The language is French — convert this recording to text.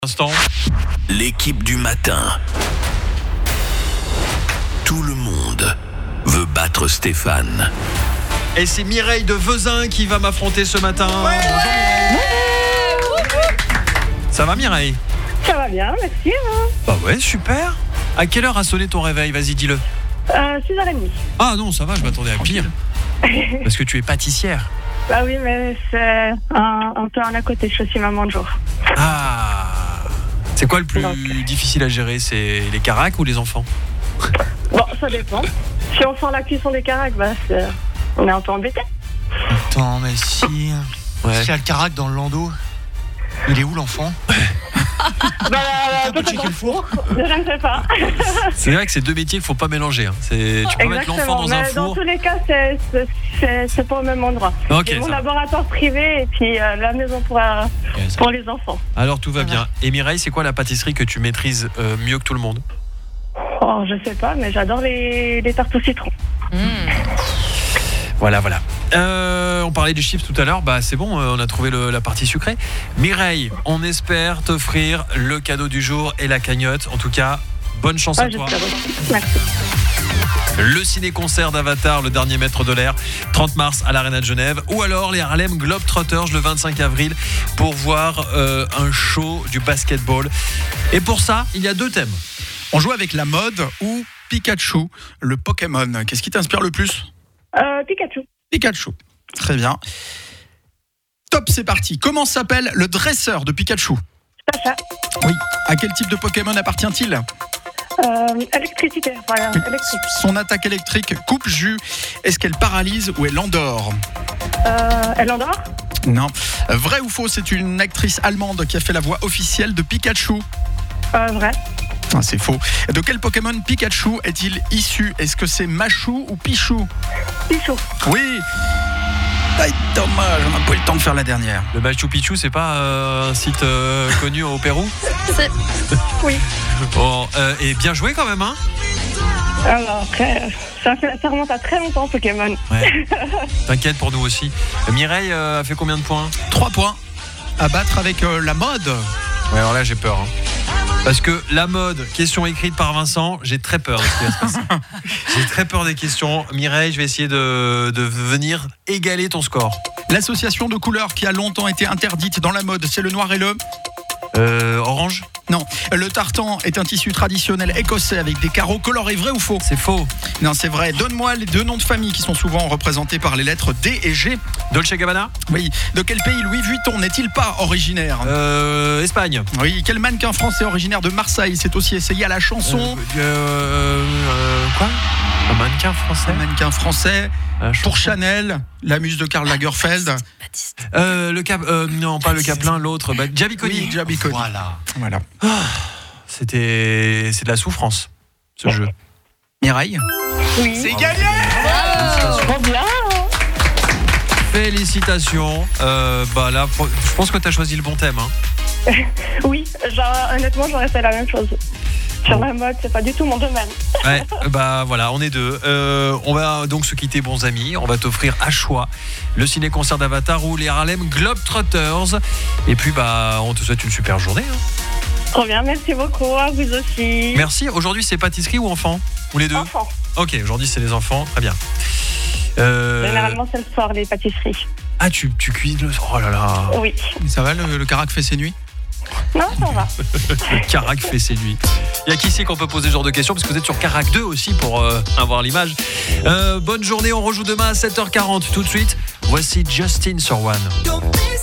Instant. L'équipe du matin. Tout le monde veut battre Stéphane. Et c'est Mireille de Vezin qui va m'affronter ce matin. Bonjour Mireille. Ça va Mireille? Ça va bien, merci. Bah ouais, super. À quelle heure a sonné ton réveil? Vas-y, dis-le. 6h30. Ah non, ça va, je m'attendais à pire. Parce que tu es pâtissière. Bah oui, mais c'est un peu un à côté, je suis aussi maman de jour. Ah. C'est quoi le plus difficile à gérer? C'est les caracs ou les enfants? Bon, ça dépend. Si on sent la cuisson des caracs, bah on est un peu embêté. Attends, mais si... Ouais. S'il y a le carac dans le landau, il est où l'enfant? Peut-être checker le four. Je ne sais pas. C'est vrai que c'est deux métiers qu'il faut pas mélanger. Hein. Tu peux mettre l'enfant dans un mais dans four. tous les cas, c'est pas au même endroit. Ok, c'est mon ça va. laboratoire privé et puis la maison pour les enfants. Alors tout va bien. Et Mireille, c'est quoi la pâtisserie que tu maîtrises mieux que tout le monde? Oh, je sais pas, mais j'adore les tartes au citron. Voilà. On parlait des chips tout à l'heure. Bah c'est bon, on a trouvé la partie sucrée. Mireille, on espère t'offrir le cadeau du jour et la cagnotte. En tout cas, bonne chance à toi. J'espère aussi. Merci. Le ciné-concert d'Avatar, le dernier maître de l'air, 30 mars à l'Arena de Genève, ou alors les Harlem Globetrotters le 25 avril pour voir un show du basketball. Et pour ça, il y a deux thèmes. On joue avec la mode ou Pikachu, le Pokémon. Qu'est-ce qui t'inspire le plus? Pikachu. Pikachu. Très bien. Top, c'est parti. Comment s'appelle le dresseur de Pikachu? Sacha. Oui. À quel type de Pokémon appartient-il? Électricité. Voilà, électrique. Son attaque électrique coupe jus. Est-ce qu'elle paralyse ou elle endort? Elle endort? Non. Vrai ou faux, c'est une actrice allemande qui a fait la voix officielle de Pikachu? Vrai. Ah, c'est faux. De quel Pokémon Pikachu est-il issu? Est-ce que c'est Machou ou Pichou? Pichou. Oui. Aïe, dommage, on n'a pas eu le temps de faire la dernière. Le Machu Picchu, c'est pas un site connu au Pérou? Oui. Bon, et bien joué quand même, hein? Alors après, ça remonte à très longtemps Pokémon. Ouais. T'inquiète pour nous aussi. Mireille a fait combien de points? 3 points à battre avec la mode. Ouais, alors là j'ai peur. Hein. Parce que la mode, question écrite par Vincent, j'ai très peur de ce qui va se passer. J'ai très peur des questions. Mireille, je vais essayer de venir égaler ton score. L'association de couleurs qui a longtemps été interdite dans la mode, c'est le noir et le... Orange? Non. Le tartan est un tissu traditionnel écossais avec des carreaux colorés. Vrai ou faux? C'est faux. Non, c'est vrai. Donne-moi les deux noms de famille qui sont souvent représentés par les lettres D et G. Dolce Gabbana? Oui. De quel pays Louis Vuitton n'est-il pas originaire? Espagne. Oui. Quel mannequin français originaire de Marseille s'est aussi essayé à la chanson? Quoi? Un mannequin français? Un mannequin français pour Chanel, la muse de Karl Lagerfeld. Non, pas le Caplin, l'autre. Javi Coni. Oui, Javi Coni. Voilà. C'est de la souffrance, ce jeu. Mireille? Oui. C'est gagné! Trop bien. Félicitations. Là, je pense que tu as choisi le bon thème. Hein. Oui, honnêtement, j'aurais fait la même chose. Sur la mode, c'est pas du tout mon domaine. Ouais, voilà, on est deux. On va donc se quitter, bons amis. On va t'offrir à choix le ciné-concert d'Avatar ou les Harlem Globetrotters. Et puis, on te souhaite une super journée. Hein. Trop bien, merci beaucoup, à vous aussi. Merci. Aujourd'hui, c'est pâtisserie ou enfant? Ou les deux? Enfant. Ok, aujourd'hui, c'est les enfants. Très bien. Généralement, c'est le soir, les pâtisseries. Ah, tu cuisines le... Oh là là. Oui. Ça va, le carac fait ses nuits? Non, ça va. Le Carac fait ses nuits. Il y a qui c'est qu'on peut poser ce genre de questions? Parce que vous êtes sur Carac 2 aussi pour avoir l'image. Bonne journée, on rejoue demain à 7h40. Tout de suite, voici Justin sur One.